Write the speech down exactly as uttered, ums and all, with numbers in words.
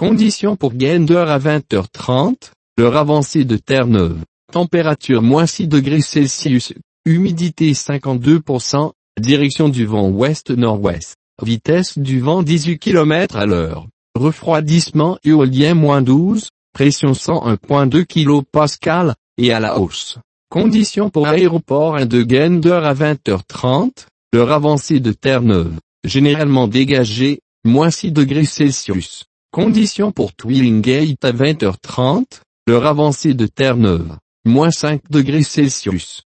Conditions pour Gander à vingt heures trente, l'heure avancée de Terre-Neuve. Température moins six degrés Celsius, humidité cinquante-deux pour cent, direction du vent ouest-nord-ouest, vitesse du vent dix-huit kilomètres à l'heure, refroidissement éolien moins douze, pression cent un virgule deux kilopascales, et à la hausse. Conditions pour aéroport un de Gander à vingt heures trente, l'heure avancée de Terre-Neuve, généralement dégagée, moins six degrés Celsius. Conditions pour Twillingate à vingt heures trente, l'heure avancée de Terre-Neuve, moins cinq degrés Celsius.